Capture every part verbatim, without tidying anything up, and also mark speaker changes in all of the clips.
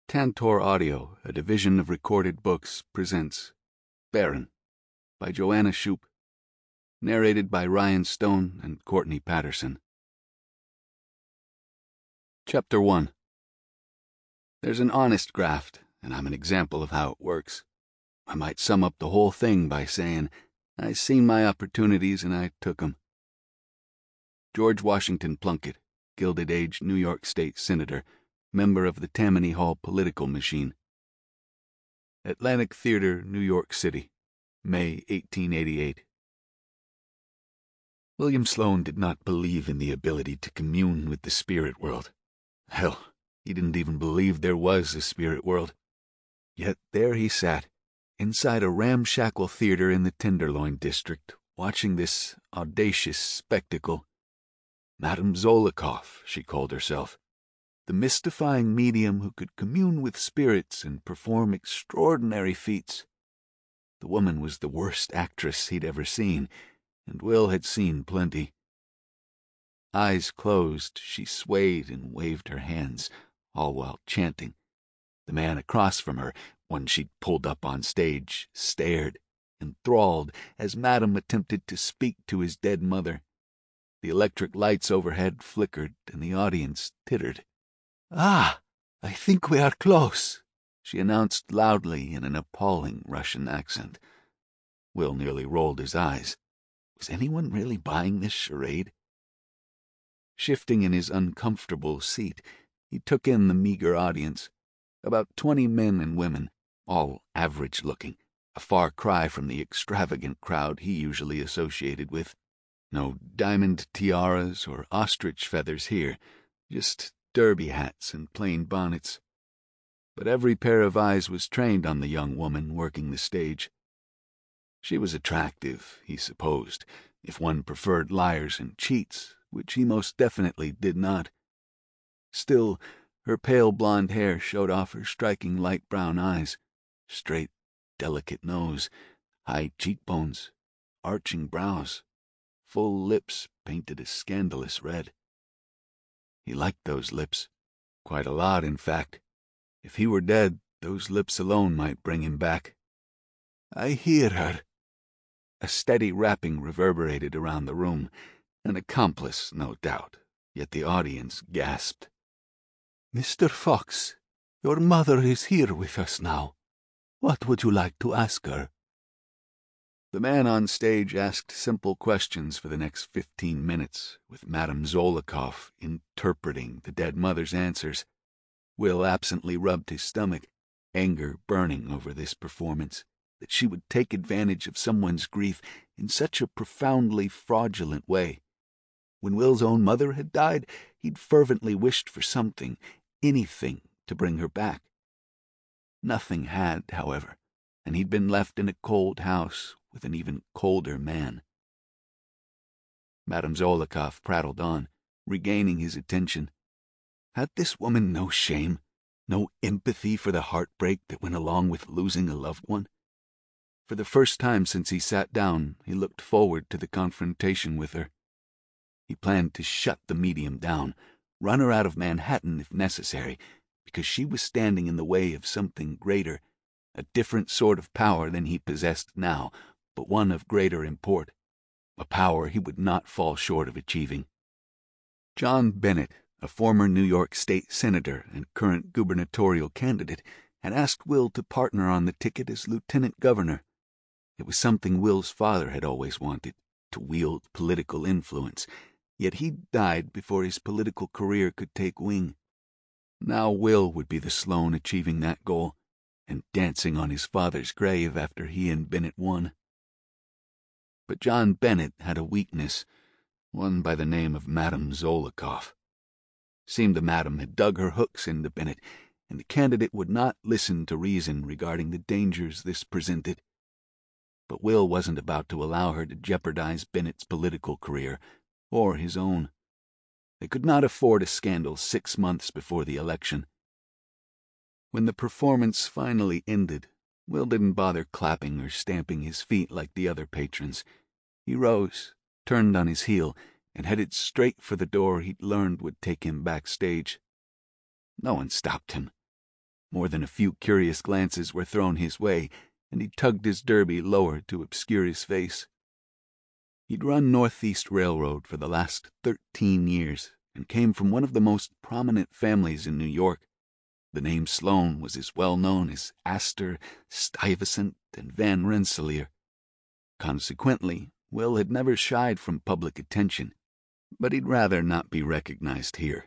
Speaker 1: Tantor Audio, a division of Recorded Books, presents Baron by Joanna Shupe, narrated by Ryan Stone and Courtney Patterson. Chapter one. There's an honest graft, and I'm an example of how it works. I might sum up the whole thing by saying, I seen my opportunities and I took 'em. George Washington Plunkett, Gilded Age New York State Senator, member of the Tammany Hall political machine. Atlantic Theater, New York City, May eighteen eighty-eight. William Sloane did not believe in the ability to commune with the spirit world. Hell, he didn't even believe there was a spirit world. Yet there he sat, inside a ramshackle theater in the Tenderloin district, watching this audacious spectacle. Madame Zolikoff, she called herself, the mystifying medium who could commune with spirits and perform extraordinary feats. The woman was the worst actress he'd ever seen, and Will had seen plenty. Eyes closed, she swayed and waved her hands, all while chanting. The man across from her, one she'd pulled up on stage, stared, enthralled, as Madame attempted to speak to his dead mother. The electric lights overhead flickered, and the audience tittered. "Ah, I think we are close," she announced loudly in an appalling Russian accent. Will nearly rolled his eyes. Was anyone really buying this charade? Shifting in his uncomfortable seat, he took in the meager audience. About twenty men and women, all average-looking, a far cry from the extravagant crowd he usually associated with. No diamond tiaras or ostrich feathers here, just derby hats and plain bonnets. But every pair of eyes was trained on the young woman working the stage. She was attractive, he supposed, if one preferred liars and cheats, which he most definitely did not. Still, her pale blonde hair showed off her striking light brown eyes, straight, delicate nose, high cheekbones, arching brows, full lips painted a scandalous red. He liked those lips, quite a lot, in fact. If he were dead, those lips alone might bring him back. "I hear her." A steady rapping reverberated around the room, an accomplice, no doubt, yet the audience gasped. "Mister Fox, your mother is here with us now. What would you like to ask her?" The man on stage asked simple questions for the next fifteen minutes, with Madame Zolikoff interpreting the dead mother's answers. Will absently rubbed his stomach, anger burning over this performance, that she would take advantage of someone's grief in such a profoundly fraudulent way. When Will's own mother had died, he'd fervently wished for something, anything, to bring her back. Nothing had, however, and he'd been left in a cold house with an even colder man. Madame Zolikoff prattled on, regaining his attention. Had this woman no shame, no empathy for the heartbreak that went along with losing a loved one? For the first time since he sat down, he looked forward to the confrontation with her. He planned to shut the medium down, run her out of Manhattan if necessary, because she was standing in the way of something greater, a different sort of power than he possessed now, but one of greater import, a power he would not fall short of achieving. John Bennett, a former New York State Senator and current gubernatorial candidate, had asked Will to partner on the ticket as lieutenant governor. It was something Will's father had always wanted, to wield political influence, yet he died before his political career could take wing. Now Will would be the Sloane achieving that goal, and dancing on his father's grave after he and Bennett won. But John Bennett had a weakness, one by the name of Madame Zolikoff. Seemed the madam had dug her hooks into Bennett, and the candidate would not listen to reason regarding the dangers this presented. But Will wasn't about to allow her to jeopardize Bennett's political career, or his own. They could not afford a scandal six months before the election. When the performance finally ended, Will didn't bother clapping or stamping his feet like the other patrons. He rose, turned on his heel, and headed straight for the door he'd learned would take him backstage. No one stopped him. More than a few curious glances were thrown his way, and he tugged his derby lower to obscure his face. He'd run Northeast Railroad for the last thirteen years and came from one of the most prominent families in New York. The name Sloane was as well known as Astor, Stuyvesant, and Van Rensselaer. Consequently, Will had never shied from public attention, but he'd rather not be recognized here.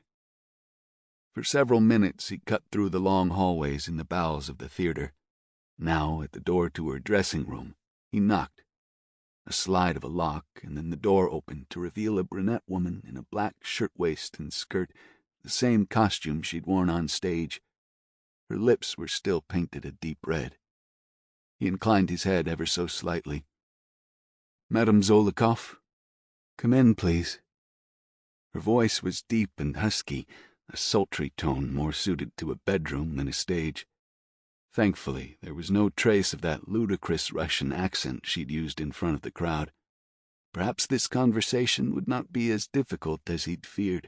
Speaker 1: For several minutes he cut through the long hallways in the bowels of the theater. Now, at the door to her dressing room, he knocked. A slide of a lock, and then the door opened to reveal a brunette woman in a black shirtwaist and skirt, the same costume she'd worn on stage. Her lips were still painted a deep red. He inclined his head ever so slightly. "Madame Zolikoff? Come in, please." Her voice was deep and husky, a sultry tone more suited to a bedroom than a stage. Thankfully, there was no trace of that ludicrous Russian accent she'd used in front of the crowd. Perhaps this conversation would not be as difficult as he'd feared.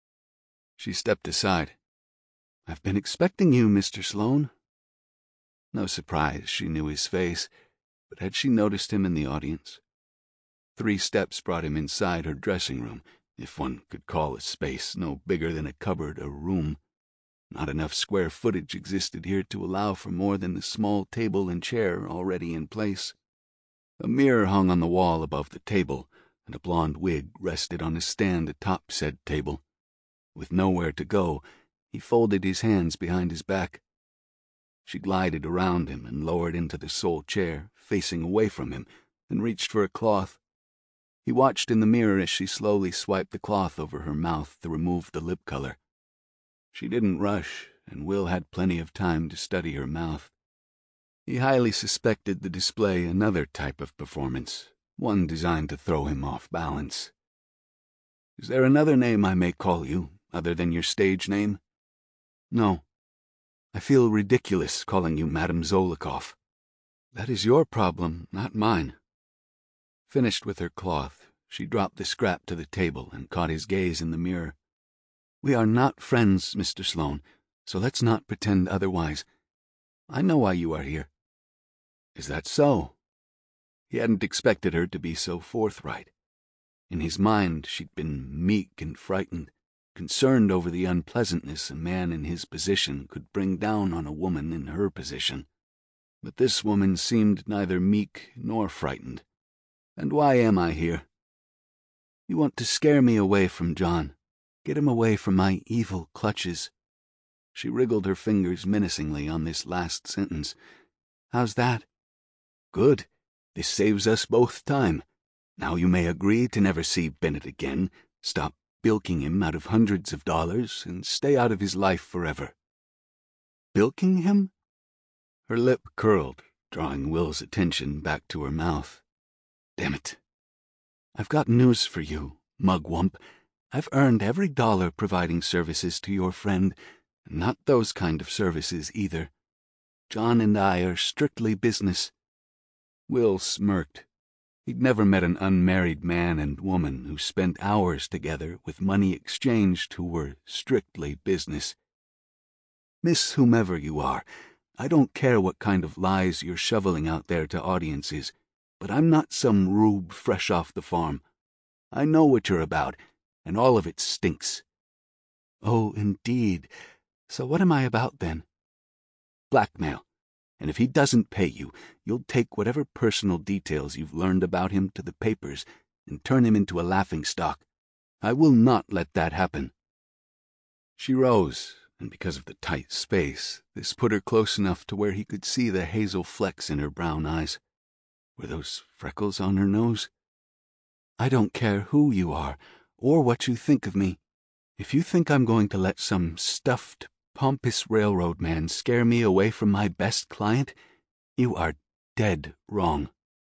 Speaker 1: She stepped aside. "I've been expecting you, Mister Sloane." No surprise, she knew his face, but had she noticed him in the audience? Three steps brought him inside her dressing room, if one could call a space no bigger than a cupboard a room. Not enough square footage existed here to allow for more than the small table and chair already in place. A mirror hung on the wall above the table, and a blonde wig rested on a stand atop said table. With nowhere to go, he folded his hands behind his back. She glided around him and lowered into the sole chair, facing away from him, then reached for a cloth. He watched in the mirror as she slowly swiped the cloth over her mouth to remove the lip color. She didn't rush, and Will had plenty of time to study her mouth. He highly suspected the display another type of performance, one designed to throw him off balance. "Is there another name I may call you, other than your stage name?" "No. I feel ridiculous calling you Madame Zolikoff." "That is your problem, not mine." Finished with her cloth, she dropped the scrap to the table and caught his gaze in the mirror. "We are not friends, Mister Sloane, so let's not pretend otherwise. I know why you are here." "Is that so?" He hadn't expected her to be so forthright. In his mind, she'd been meek and frightened, concerned over the unpleasantness a man in his position could bring down on a woman in her position. But this woman seemed neither meek nor frightened. "And why am I here?" "You want to scare me away from John. Get him away from my evil clutches." She wriggled her fingers menacingly on this last sentence. "How's that?" "Good. This saves us both time. Now you may agree to never see Bennett again, stop bilking him out of hundreds of dollars, and stay out of his life forever." "Bilking him?" Her lip curled, drawing Will's attention back to her mouth. "Damn it. I've got news for you, mugwump. I've earned every dollar providing services to your friend, and not those kind of services either. John and I are strictly business." Will smirked. He'd never met an unmarried man and woman who spent hours together with money exchanged who were strictly business. "Miss whomever you are, I don't care what kind of lies you're shoveling out there to audiences, but I'm not some rube fresh off the farm. I know what you're about, and all of it stinks." "Oh, indeed. So what am I about, then?" "Blackmail. And if he doesn't pay you, you'll take whatever personal details you've learned about him to the papers and turn him into a laughingstock. I will not let that happen." She rose, and because of the tight space, this put her close enough to where he could see the hazel flecks in her brown eyes. Were those freckles on her nose? "I don't care who you are, or what you think of me. If you think I'm going to let some stuffed, pompous railroad man scare me away from my best client, you are dead wrong."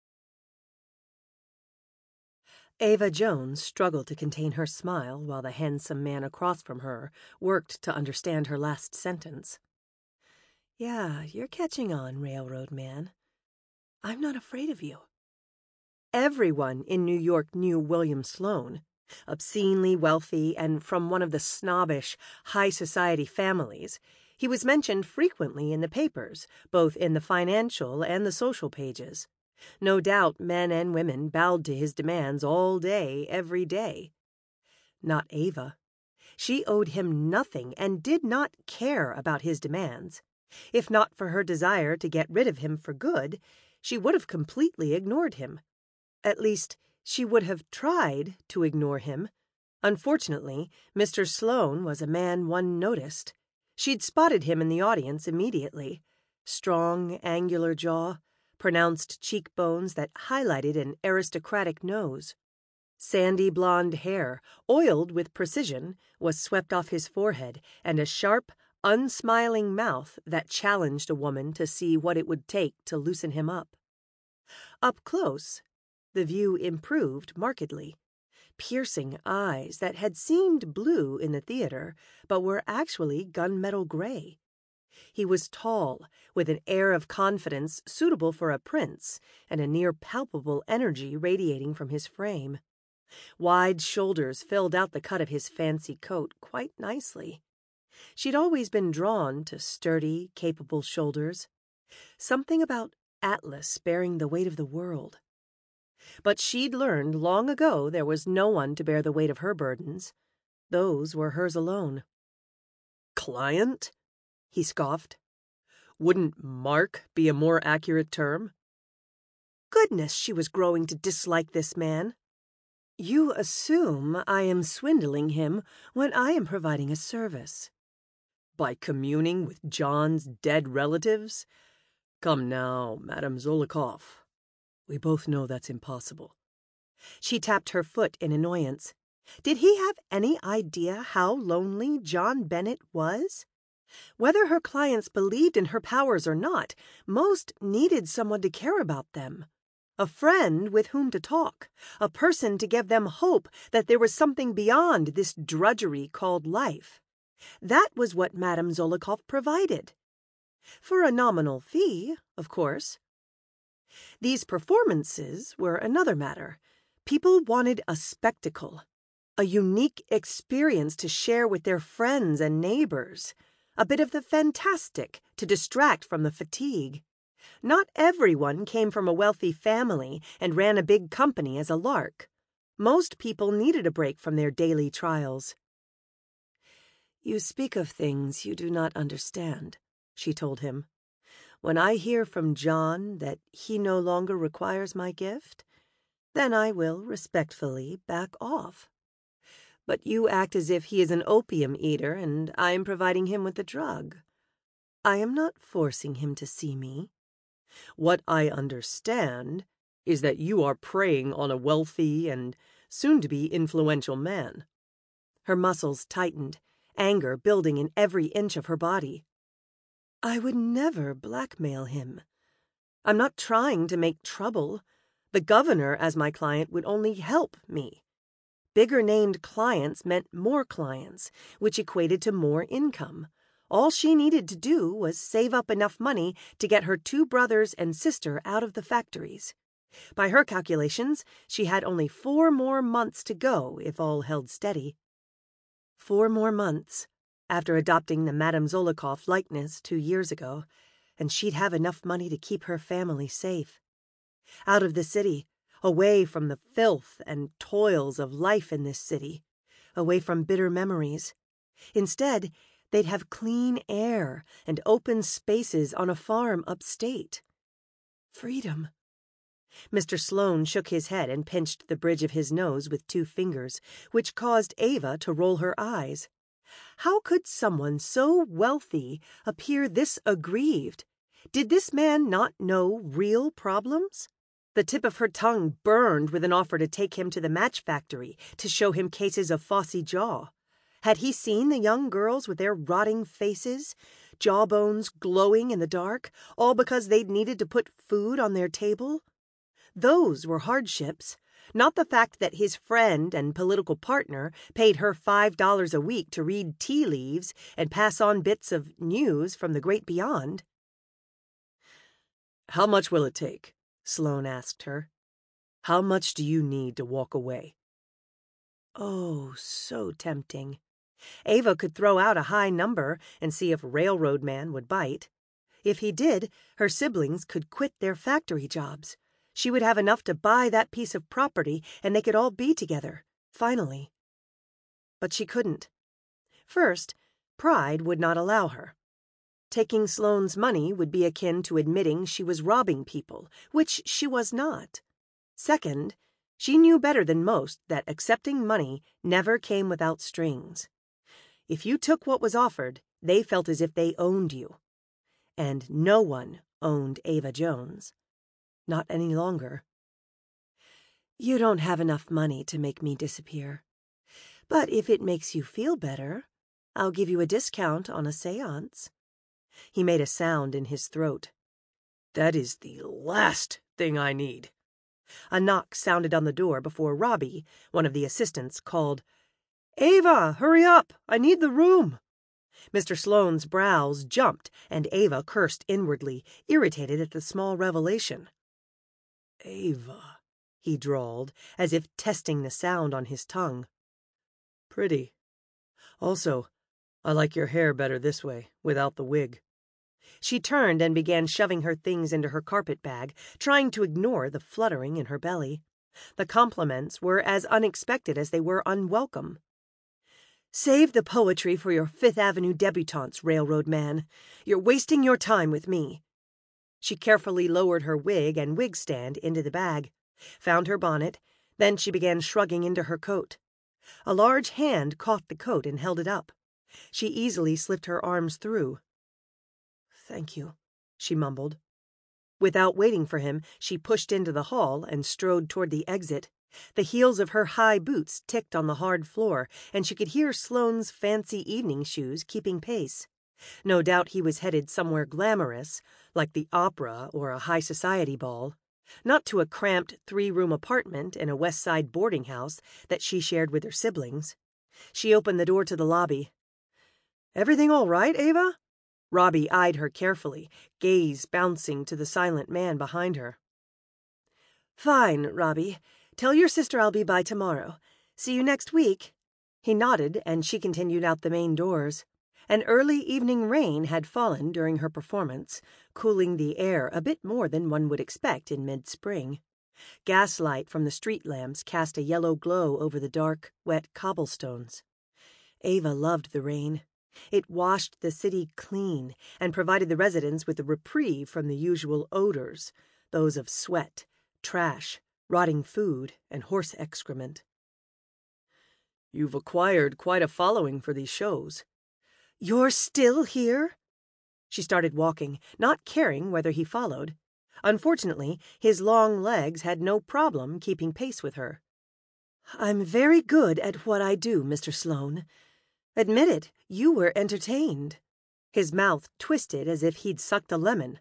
Speaker 2: Ava Jones struggled to contain her smile while the handsome man across from her worked to understand her last sentence. "Yeah, you're catching on, railroad man. I'm not afraid of you." Everyone in New York knew William Sloane, obscenely wealthy and from one of the snobbish, high society families. He was mentioned frequently in the papers, both in the financial and the social pages. No doubt men and women bowed to his demands all day, every day. Not Ava. She owed him nothing and did not care about his demands. If not for her desire to get rid of him for good, she would have completely ignored him. At least, she would have tried to ignore him. Unfortunately, Mister Sloane was a man one noticed. She'd spotted him in the audience immediately. Strong, angular jaw, pronounced cheekbones that highlighted an aristocratic nose. Sandy blonde hair, oiled with precision, was swept off his forehead, and a sharp, unsmiling mouth that challenged a woman to see what it would take to loosen him up. Up close, the view improved markedly. Piercing eyes that had seemed blue in the theater, but were actually gunmetal gray. He was tall, with an air of confidence suitable for a prince, and a near-palpable energy radiating from his frame. Wide shoulders filled out the cut of his fancy coat quite nicely. She'd always been drawn to sturdy, capable shoulders. Something about Atlas bearing the weight of the world. But she'd learned long ago there was no one to bear the weight of her burdens. Those were hers alone. "Client?" he scoffed. "Wouldn't mark be a more accurate term?" Goodness, she was growing to dislike this man. "You assume I am swindling him when I am providing a service." "By communing with John's dead relatives? Come now, Madame Zolikoff. We both know that's impossible." She tapped her foot in annoyance. Did he have any idea how lonely John Bennet was? Whether her clients believed in her powers or not, most needed someone to care about them. A friend with whom to talk, a person to give them hope that there was something beyond this drudgery called life. That was what Madame Zolikoff provided. For a nominal fee, of course. These performances were another matter. People wanted a spectacle, a unique experience to share with their friends and neighbors, a bit of the fantastic to distract from the fatigue. Not everyone came from a wealthy family and ran a big company as a lark. Most people needed a break from their daily trials. "You speak of things you do not understand," she told him. "When I hear from John that he no longer requires my gift, then I will respectfully back off. But you act as if he is an opium eater and I am providing him with the drug. I am not forcing him to see me." "What I understand is that you are preying on a wealthy and soon-to-be influential man." Her muscles tightened, anger building in every inch of her body. "I would never blackmail him. I'm not trying to make trouble. The governor as my client would only help me. Bigger-named clients meant more clients, which equated to more income. All she needed to do was save up enough money to get her two brothers and sister out of the factories. By her calculations, she had only four more months to go if all held steady. Four more months, after adopting the Madame Zolikoff likeness two years ago, and she'd have enough money to keep her family safe. Out of the city, away from the filth and toils of life in this city, away from bitter memories. Instead, they'd have clean air and open spaces on a farm upstate. Freedom. Mister Sloane shook his head and pinched the bridge of his nose with two fingers, which caused Ava to roll her eyes. How could someone so wealthy appear this aggrieved? Did this man not know real problems? The tip of her tongue burned with an offer to take him to the match factory to show him cases of phossy jaw. Had he seen the young girls with their rotting faces, jawbones glowing in the dark, all because they'd needed to put food on their table? Those were hardships, not the fact that his friend and political partner paid her five dollars a week to read tea leaves and pass on bits of news from the great beyond. "How much will it take?" Sloane asked her. "How much do you need to walk away?" Oh, so tempting. Ava could throw out a high number and see if Railroad Man would bite. If he did, her siblings could quit their factory jobs. She would have enough to buy that piece of property, and they could all be together, finally. But she couldn't. First, pride would not allow her. Taking Sloane's money would be akin to admitting she was robbing people, which she was not. Second, she knew better than most that accepting money never came without strings. If you took what was offered, they felt as if they owned you. And no one owned Ava Jones. Not any longer. You don't have enough money to make me disappear. But if it makes you feel better, I'll give you a discount on a séance. He made a sound in his throat. That is the last thing I need. A knock sounded on the door before Robbie, one of the assistants, called, Ava, hurry up! I need the room! Mister Sloane's brows jumped, and Ava cursed inwardly, irritated at the small revelation. Ava, he drawled, as if testing the sound on his tongue. Pretty. Also, I like your hair better this way, without the wig. She turned and began shoving her things into her carpet bag, trying to ignore the fluttering in her belly. The compliments were as unexpected as they were unwelcome. Save the poetry for your Fifth Avenue debutantes, Railroad Man. You're wasting your time with me. She carefully lowered her wig and wig stand into the bag, found her bonnet, then she began shrugging into her coat. A large hand caught the coat and held it up. She easily slipped her arms through. Thank you, she mumbled. Without waiting for him, she pushed into the hall and strode toward the exit. The heels of her high boots ticked on the hard floor, and she could hear Sloane's fancy evening shoes keeping pace. No doubt he was headed somewhere glamorous, like the opera or a high society ball, not to a cramped three-room apartment in a West Side boarding house that she shared with her siblings. She opened the door to the lobby. Everything all right, Ava? Robbie eyed her carefully, gaze bouncing to the silent man behind her. Fine, Robbie. Tell your sister I'll be by tomorrow. See you next week. He nodded, and she continued out the main doors. An early evening rain had fallen during her performance, cooling the air a bit more than one would expect in mid-spring. Gaslight from the street lamps cast a yellow glow over the dark, wet cobblestones. Ava loved the rain. It washed the city clean and provided the residents with a reprieve from the usual odors, those of sweat, trash, rotting food, and horse excrement. You've acquired quite a following for these shows. You're still here? She started walking, not caring whether he followed. Unfortunately, his long legs had no problem keeping pace with her. I'm very good at what I do, Mister Sloane. Admit it, you were entertained. His mouth twisted as if he'd sucked a lemon.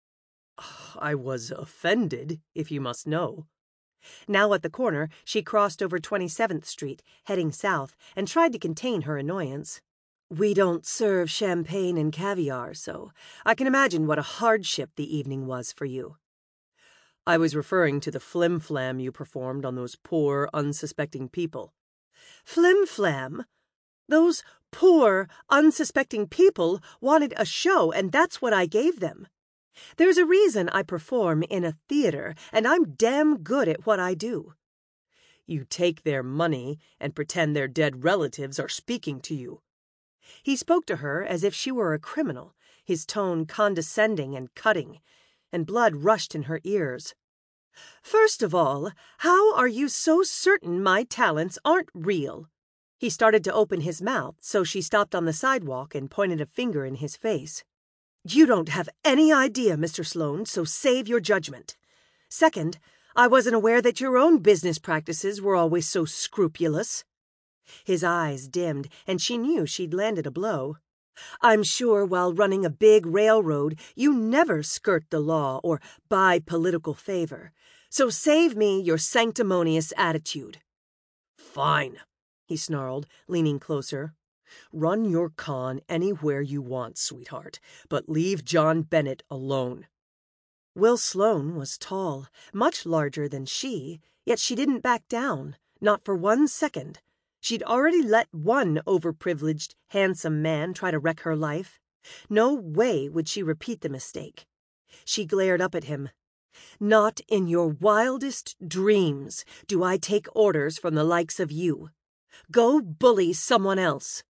Speaker 2: I was offended, if you must know. Now at the corner, she crossed over twenty-seventh Street, heading south, and tried to contain her annoyance. We don't serve champagne and caviar, so I can imagine what a hardship the evening was for you. I was referring to the flim-flam you performed on those poor, unsuspecting people. Flim-flam? Those poor, unsuspecting people wanted a show, and that's what I gave them. There's a reason I perform in a theater, and I'm damn good at what I do. You take their money and pretend their dead relatives are speaking to you. He spoke to her as if she were a criminal, his tone condescending and cutting, and blood rushed in her ears. First of all, how are you so certain my talents aren't real? He started to open his mouth, so she stopped on the sidewalk and pointed a finger in his face. You don't have any idea, Mister Sloane, so save your judgment. Second, I wasn't aware that your own business practices were always so scrupulous. His eyes dimmed, and she knew she'd landed a blow. I'm sure while running a big railroad, you never skirt the law or buy political favor. So save me your sanctimonious attitude. Fine, he snarled, leaning closer. Run your con anywhere you want, sweetheart, but leave John Bennett alone. Will Sloane was tall, much larger than she, yet she didn't back down, not for one second. She'd already let one overprivileged, handsome man try to wreck her life. No way would she repeat the mistake. She glared up at him. Not in your wildest dreams do I take orders from the likes of you. Go bully someone else.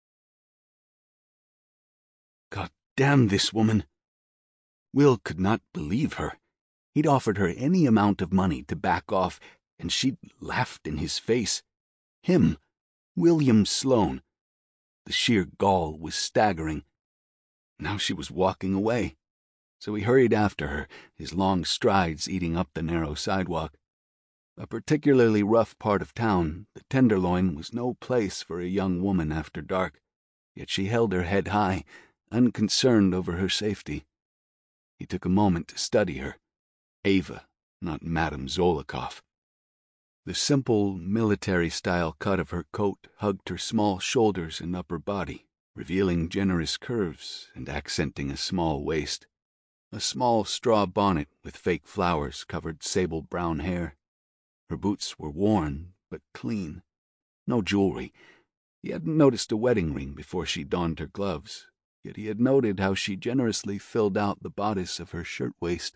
Speaker 1: God damn this woman. Will could not believe her. He'd offered her any amount of money to back off, and she'd laughed in his face. Him, William Sloane. The sheer gall was staggering. Now she was walking away, so he hurried after her, his long strides eating up the narrow sidewalk. A particularly rough part of town, the Tenderloin was no place for a young woman after dark, yet she held her head high, unconcerned over her safety. He took a moment to study her. Ava, not Madame Zolikoff. The simple, military-style cut of her coat hugged her small shoulders and upper body, revealing generous curves and accenting a small waist. A small straw bonnet with fake flowers covered sable brown hair. Her boots were worn, but clean. No jewelry. He hadn't noticed a wedding ring before she donned her gloves, yet he had noted how she generously filled out the bodice of her shirtwaist.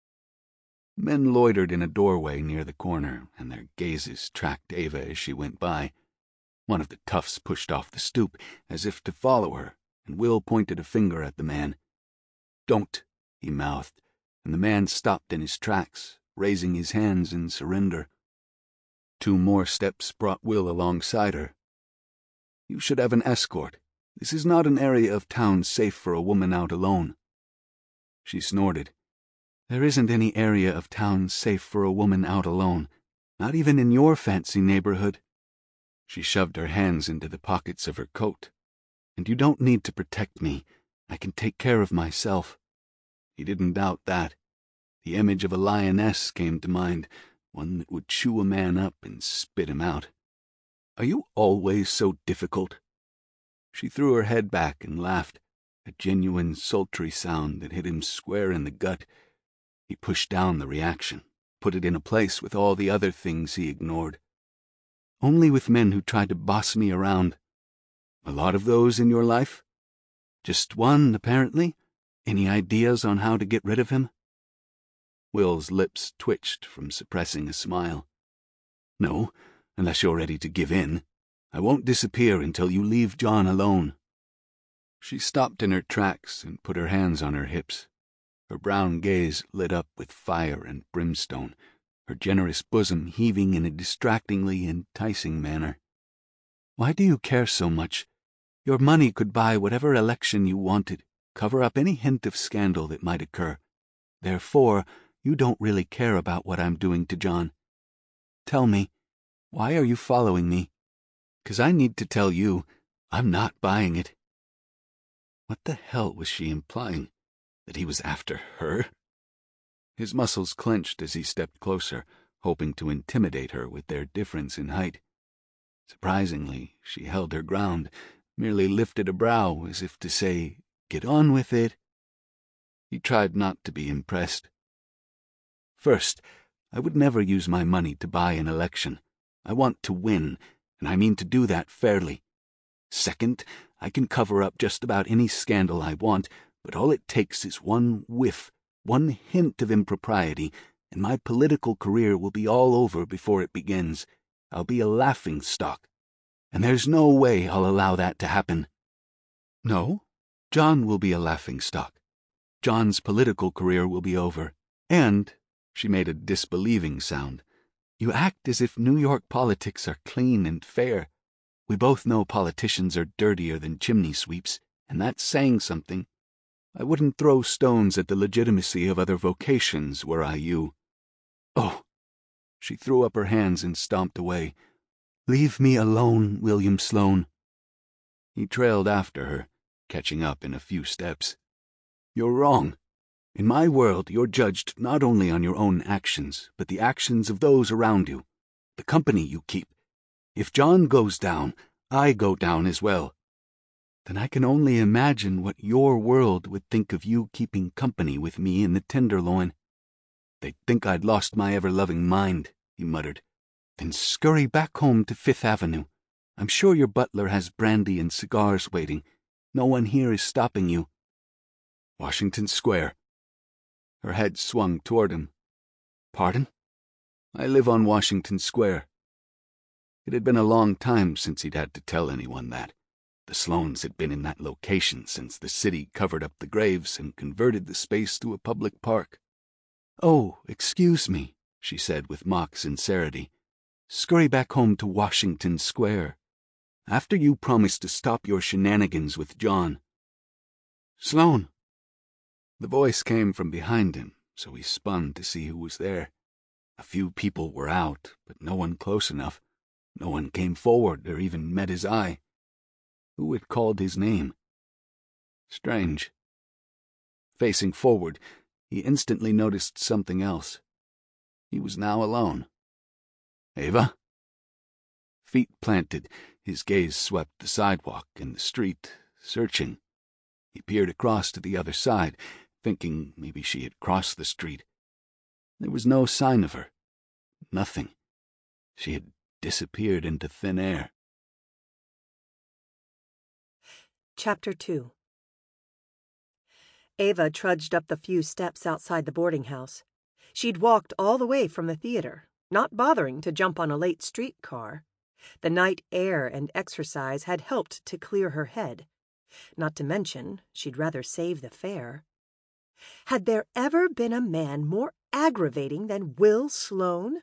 Speaker 1: Men loitered in a doorway near the corner, and their gazes tracked Ava as she went by. One of the toughs pushed off the stoop, as if to follow her, and Will pointed a finger at the man. "Don't," he mouthed, and the man stopped in his tracks, raising his hands in surrender. Two more steps brought Will alongside her. "You should have an escort. This is not an area of town safe for a woman out alone." She snorted. "There isn't any area of town safe for a woman out alone, not even in your fancy neighborhood." She shoved her hands into the pockets of her coat. "And you don't need to protect me. I can take care of myself." He didn't doubt that. The image of a lioness came to mind, one that would chew a man up and spit him out. "Are you always so difficult?" She threw her head back and laughed, a genuine sultry sound that hit him square in the gut. He pushed down the reaction, put it in a place with all the other things he ignored. "Only with men who try to boss me around." "A lot of those in your life?" "Just one, apparently. Any ideas on how to get rid of him?" Will's lips twitched from suppressing a smile. "No, unless you're ready to give in. I won't disappear until you leave John alone." She stopped in her tracks and put her hands on her hips. Her brown gaze lit up with fire and brimstone, her generous bosom heaving in a distractingly enticing manner. "Why do you care so much? Your money could buy whatever election you wanted, cover up any hint of scandal that might occur. Therefore, you don't really care about what I'm doing to John. Tell me, why are you following me? 'Cause I need to tell you, I'm not buying it." What the hell was she implying? That he was after her? His muscles clenched as he stepped closer, hoping to intimidate her with their difference in height. Surprisingly, she held her ground, merely lifted a brow as if to say, "Get on with it." He tried not to be impressed. "First, I would never use my money to buy an election. I want to win, and I mean to do that fairly. Second, I can cover up just about any scandal I want, but all it takes is one whiff, one hint of impropriety, and my political career will be all over before it begins. I'll be a laughingstock, and there's no way I'll allow that to happen." "No, John will be a laughingstock. John's political career will be over, and," she made a disbelieving sound, "you act as if New York politics are clean and fair. We both know politicians are dirtier than chimney sweeps, and that's saying something. I wouldn't throw stones at the legitimacy of other vocations were I you." "Oh!" She threw up her hands and stomped away. "Leave me alone, William Sloane." He trailed after her, catching up in a few steps. "You're wrong. In my world, you're judged not only on your own actions, but the actions of those around you, the company you keep. If John goes down, I go down as well." "Then I can only imagine what your world would think of you keeping company with me in the Tenderloin." "They'd think I'd lost my ever-loving mind," he muttered. "Then scurry back home to Fifth Avenue. I'm sure your butler has brandy and cigars waiting. No one here is stopping you. Washington Square. Her head swung toward him. Pardon? I live on Washington Square. It had been a long time since he'd had to tell anyone that. The Sloanes had been in that location since the city covered up the graves and converted the space to a public park. Oh, excuse me, she said with mock sincerity. Scurry back home to Washington Square. After you promised to stop your shenanigans with John. Sloane! The voice came from behind him, so he spun to see who was there. A few people were out, but no one close enough. No one came forward or even met his eye. Who had called his name? Strange. Facing forward, he instantly noticed something else. He was now alone. Ava? Feet planted, his gaze swept the sidewalk and the street, searching. He peered across to the other side, thinking maybe she had crossed the street. There was no sign of her. Nothing. She had disappeared into thin air.
Speaker 2: Chapter two. Ava trudged up the few steps outside the boarding house. She'd walked all the way from the theater, not bothering to jump on a late streetcar. The night air and exercise had helped to clear her head. Not to mention, she'd rather save the fare. Had there ever been a man more aggravating than Will Sloane?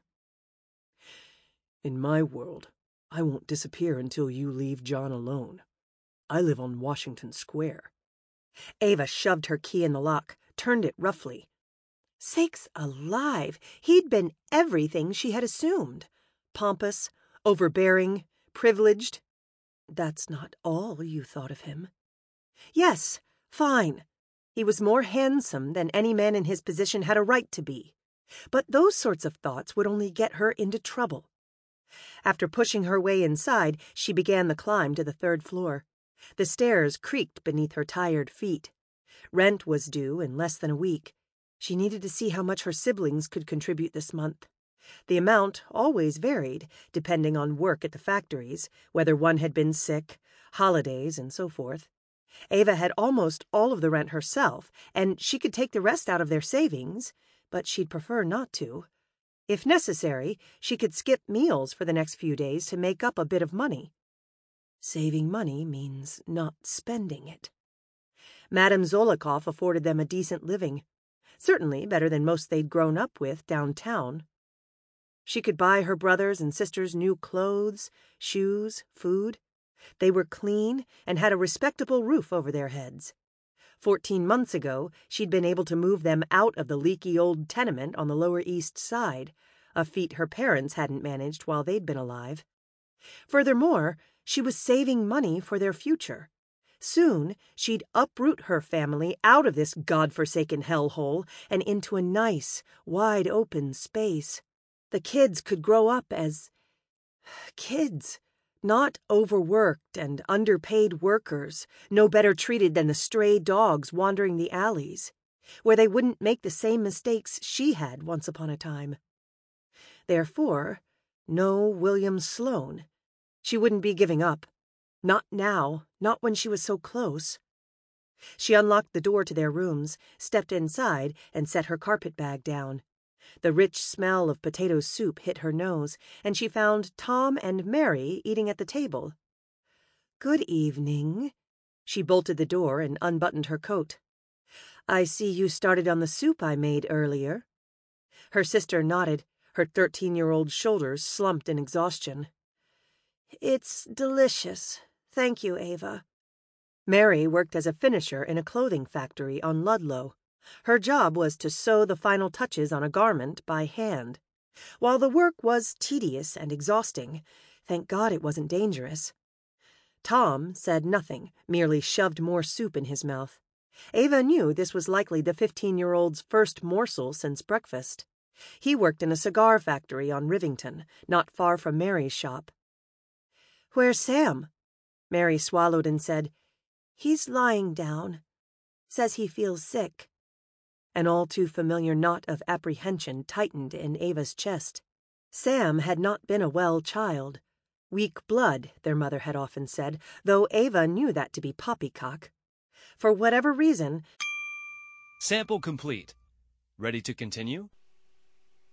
Speaker 2: In my world, I won't disappear until you leave John alone. I live on Washington Square. Ava shoved her key in the lock, turned it roughly. Sakes alive, he'd been everything she had assumed. Pompous, overbearing, privileged. That's not all you thought of him. Yes, fine. He was more handsome than any man in his position had a right to be. But those sorts of thoughts would only get her into trouble. After pushing her way inside, she began the climb to the third floor. The stairs creaked beneath her tired feet. Rent was due in less than a week. She needed to see how much her siblings could contribute this month. The amount always varied, depending on work at the factories, whether one had been sick, holidays, and so forth. Ava had almost all of the rent herself, and she could take the rest out of their savings, but she'd prefer not to. If necessary, she could skip meals for the next few days to make up a bit of money. Saving money means not spending it. Madame Zolikoff afforded them a decent living, certainly better than most they'd grown up with downtown. She could buy her brothers and sisters new clothes, shoes, food. They were clean and had a respectable roof over their heads. Fourteen months ago, she'd been able to move them out of the leaky old tenement on the Lower East Side, a feat her parents hadn't managed while they'd been alive. Furthermore, she was saving money for their future. Soon, she'd uproot her family out of this godforsaken hellhole and into a nice, wide-open space. The kids could grow up as kids, not overworked and underpaid workers, no better treated than the stray dogs wandering the alleys, where they wouldn't make the same mistakes she had once upon a time. Therefore, no William Sloane. She wouldn't be giving up. Not now, not when she was so close. She unlocked the door to their rooms, stepped inside, and set her carpet bag down. The rich smell of potato soup hit her nose, and she found Tom and Mary eating at the table. Good evening. She bolted the door and unbuttoned her coat. I see you started on the soup I made earlier. Her sister nodded, her thirteen-year-old shoulders slumped in exhaustion. It's delicious. Thank you, Ava. Mary worked as a finisher in a clothing factory on Ludlow. Her job was to sew the final touches on a garment by hand. While the work was tedious and exhausting, thank God it wasn't dangerous. Tom said nothing, merely shoved more soup in his mouth. Ava knew this was likely the fifteen-year-old's first morsel since breakfast. He worked in a cigar factory on Rivington, not far from Mary's shop. Where's Sam? Mary swallowed and said, He's lying down. Says he feels sick. An all-too-familiar knot of apprehension tightened in Ava's chest. Sam had not been a well child. Weak blood, their mother had often said, though Ava knew that to be poppycock. For whatever reason...
Speaker 3: Sample complete. Ready to continue?